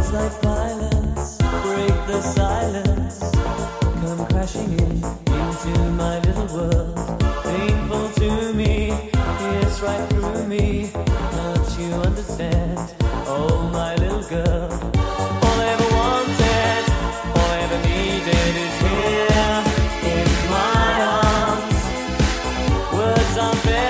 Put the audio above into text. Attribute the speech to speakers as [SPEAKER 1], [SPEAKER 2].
[SPEAKER 1] like violence, break the silence, come crashing into my little world. Painful to me, it's right through me. Don't you understand? Oh, my little girl. All I ever wanted, all I ever needed is here in my arms. Words are bare.